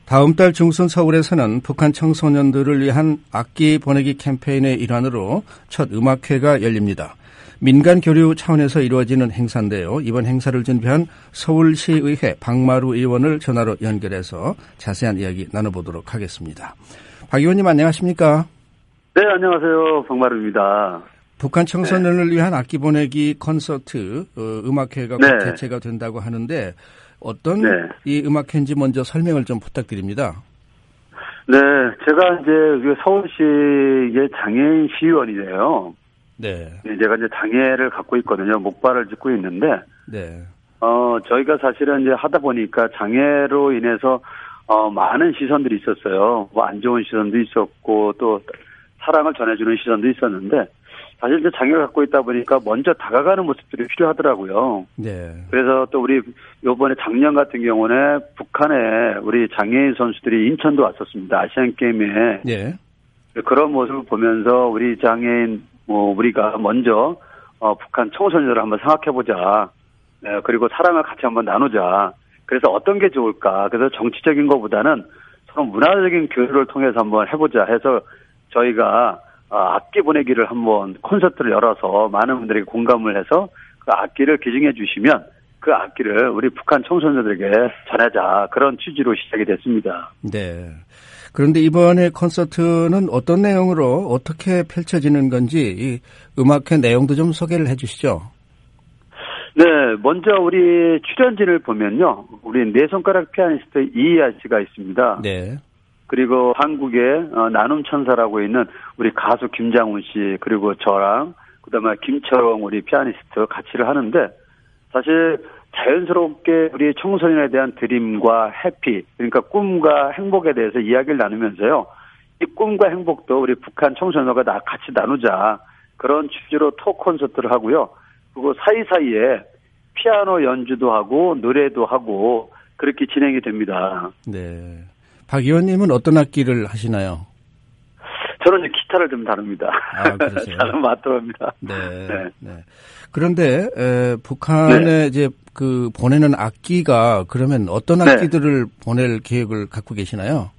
다음 달 중순 서울에서는 북한 청소년들을 위한 악기 보내기 캠페인의 일환으로 첫 음악회가 열립니다. 민간 교류 차원에서 이루어지는 행사인데요. 이번 행사를 준비한 서울시의회 박마루 의원을 전화로 연결해서 자세한 이야기 나눠보도록 하겠습니다. 박 의원님 안녕하십니까? 네, 안녕하세요. 박마루입니다. 북한 청소년을 위한 악기 보내기 콘서트 음악회가 곧 개최가 된다고 하는데 어떤 이 음악회인지 먼저 설명을 좀 부탁드립니다. 네, 제가 이제 서울시의 장애인 시의원이에요. 네. 제가 이제 장애를 갖고 있거든요. 목발을 짚고 있는데. 네. 저희가 사실은 이제 하다 보니까 장애로 인해서 많은 시선들이 있었어요. 뭐 안 좋은 시선도 있었고 또 사랑을 전해주는 시선도 있었는데 사실 이제 장애를 갖고 있다 보니까 먼저 다가가는 모습들이 필요하더라고요. 네. 그래서 또 우리 요번에 작년 같은 경우는 북한에 우리 장애인 선수들이 인천도 왔었습니다. 아시안 게임에. 네. 그런 모습을 보면서 우리 장애인 우리가 먼저 북한 청소년들을 한번 생각해보자. 네, 그리고 사랑을 같이 한번 나누자. 그래서 어떤 게 좋을까? 그래서 정치적인 것보다는 서로 문화적인 교류를 통해서 한번 해보자 해서 저희가 악기 보내기를 한번 콘서트를 열어서 많은 분들에게 공감을 해서 그 악기를 기증해 주시면 그 악기를 우리 북한 청소년들에게 전하자. 그런 취지로 시작이 됐습니다. 네. 그런데 이번에 콘서트는 어떤 내용으로 어떻게 펼쳐지는 건지 이 음악회 내용도 좀 소개를 해 주시죠. 네. 먼저 우리 출연진을 보면요. 우리 네 손가락 피아니스트 이희아 씨가 있습니다. 네. 그리고 한국의 나눔 천사라고 있는 우리 가수 김장훈 씨, 그리고 저랑 그다음에 김철웅 우리 피아니스트 같이를 하는데 사실 자연스럽게 우리 청소년에 대한 드림과 해피, 그러니까 꿈과 행복에 대해서 이야기를 나누면서요. 이 꿈과 행복도 우리 북한 청소년과 같이 나누자. 그런 취지로 톡 콘서트를 하고요. 그리고 사이사이에 피아노 연주도 하고 노래도 하고 그렇게 진행이 됩니다. 네. 박 의원님은 어떤 악기를 하시나요? 저는 이제 기타를 좀 다룹니다. 아, 그러세요? 저는 맞더랍니다. 네. 네. 네. 그런데 북한에 이제 그 보내는 악기가 그러면 어떤 악기들을 보낼 계획을 갖고 계시나요?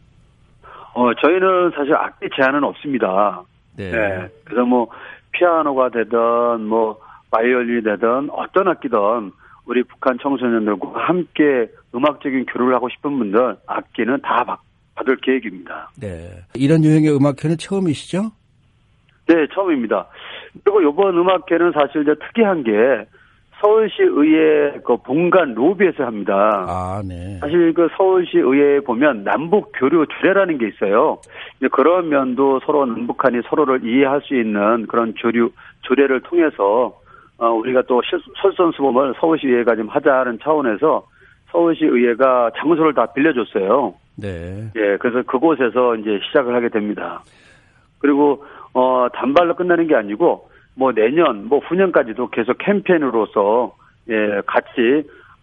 저희는 사실 악기 제한은 없습니다. 네. 그래서 뭐 피아노가 되든 뭐 바이올린이 되든 어떤 악기든 우리 북한 청소년들과 함께 음악적인 교류를 하고 싶은 분들 악기는 다 받을 계획입니다. 네. 이런 유형의 음악회는 처음이시죠? 네, 처음입니다. 그리고 이번 음악회는 사실 이제 특이한 게 서울시 의회 그 본관 로비에서 합니다. 아, 네. 사실 그 서울시 의회에 보면 남북 교류 주례라는 게 있어요. 그런 면도 서로 남북한이 서로를 이해할 수 있는 그런 주례를 통해서 우리가 또 솔선수범을 서울시 의회가 좀 하자는 차원에서 서울시 의회가 장소를 다 빌려줬어요. 네. 예, 그래서 그곳에서 이제 시작을 하게 됩니다. 그리고 단발로 끝나는 게 아니고 뭐 내년, 뭐 후년까지도 계속 캠페인으로서 같이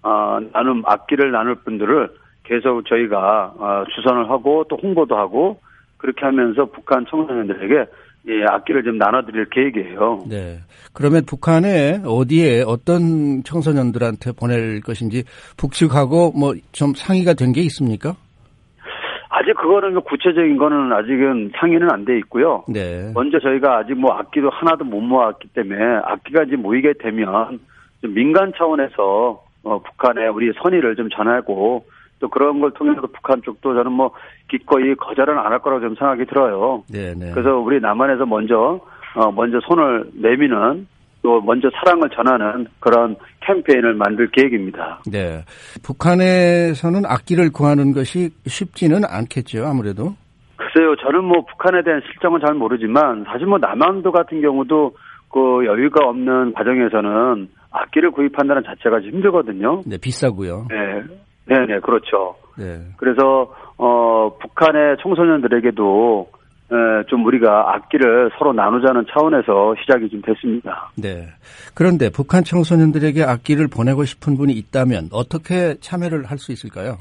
악기를 나눌 분들을 계속 저희가 주선을 하고 또 홍보도 하고 그렇게 하면서 북한 청소년들에게 악기를 좀 나눠드릴 계획이에요. 네. 그러면 북한에 어디에 어떤 청소년들한테 보낼 것인지 북측하고 뭐 좀 상의가 된 게 있습니까? 아직 그거는 구체적인 거는 아직은 상의는 안 돼 있고요. 네. 먼저 저희가 아직 뭐 악기도 하나도 못 모았기 때문에 악기가 이제 모이게 되면 좀 민간 차원에서 북한에 우리 선의를 좀 전하고 또 그런 걸 통해서 북한 쪽도 저는 뭐 기꺼이 거절은 안 할 거라고 좀 생각이 들어요. 네네. 그래서 우리 남한에서 먼저 손을 내미는 또 먼저 사랑을 전하는 그런 캠페인을 만들 계획입니다. 네. 북한에서는 악기를 구하는 것이 쉽지는 않겠죠, 아무래도. 글쎄요, 저는 뭐 북한에 대한 실정은 잘 모르지만 사실 뭐 남한도 같은 경우도 그 여유가 없는 과정에서는 악기를 구입한다는 자체가 좀 힘들거든요. 네, 비싸고요. 네. 네네, 그렇죠. 네. 그래서, 북한의 청소년들에게도, 좀 우리가 악기를 서로 나누자는 차원에서 시작이 좀 됐습니다. 네. 그런데 북한 청소년들에게 악기를 보내고 싶은 분이 있다면 어떻게 참여를 할 수 있을까요?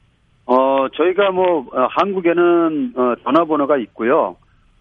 저희가 뭐, 한국에는, 전화번호가 있고요.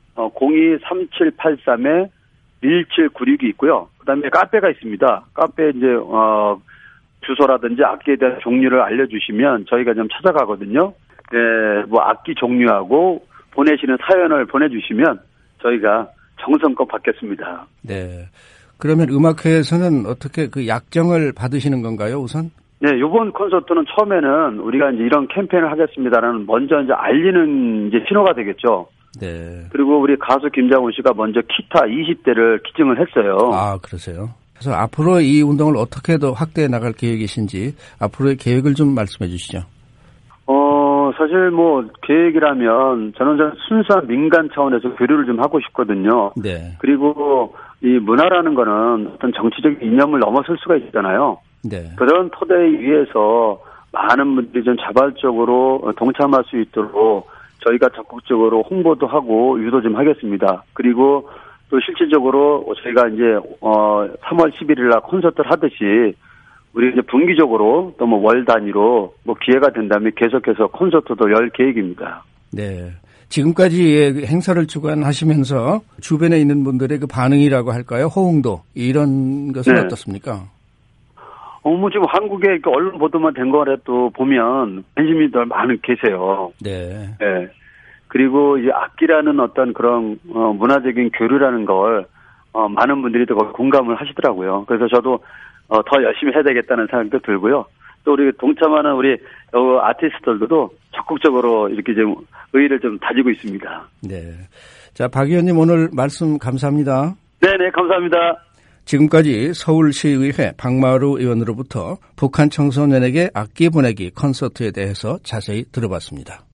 023783-1796이 있고요. 그 다음에 카페가 있습니다. 카페에 이제, 주소라든지 악기에 대한 종류를 알려주시면 저희가 좀 찾아가거든요. 뭐 악기 종류하고 보내시는 사연을 보내주시면 저희가 정성껏 받겠습니다. 네. 그러면 음악회에서는 어떻게 그 약정을 받으시는 건가요, 우선? 네, 이번 콘서트는 처음에는 우리가 이제 이런 캠페인을 하겠습니다라는 먼저 이제 알리는 이제 신호가 되겠죠. 네. 그리고 우리 가수 김장훈 씨가 먼저 기타 20대를 기증을 했어요. 아, 그러세요? 그래서 앞으로 이 운동을 어떻게 더 확대해 나갈 계획이신지 앞으로의 계획을 좀 말씀해 주시죠. 사실 뭐 계획이라면 저는 순수한 민간 차원에서 교류를 좀 하고 싶거든요. 네. 그리고 이 문화라는 거는 어떤 정치적인 이념을 넘어설 수가 있잖아요. 네. 그런 토대에 의해서 많은 분들이 좀 자발적으로 동참할 수 있도록 저희가 적극적으로 홍보도 하고 유도 좀 하겠습니다. 그리고 또 실질적으로 저희가 이제 3월 11일 날 콘서트를 하듯이 우리 이제 분기적으로 또 뭐 월 단위로 뭐 기회가 된다면 계속해서 콘서트도 열 계획입니다. 네. 지금까지 행사를 주관하시면서 주변에 있는 분들의 그 반응이라고 할까요? 호응도 이런 것은 네. 어떻습니까? 뭐 지금 한국의 언론 보도만 된 거라도 보면 관심이들 많은 계세요. 네. 네. 그리고 이제 악기라는 어떤 그런 문화적인 교류라는 걸 많은 분들이 또 공감을 하시더라고요. 그래서 저도 더 열심히 해야 되겠다는 생각도 들고요. 또 우리 동참하는 우리 아티스트들도 적극적으로 이렇게 좀 의의를 좀 다지고 있습니다. 네. 자, 박 의원님 오늘 말씀 감사합니다. 네네, 감사합니다. 지금까지 서울시의회 박마루 의원으로부터 북한 청소년에게 악기 보내기 콘서트에 대해서 자세히 들어봤습니다.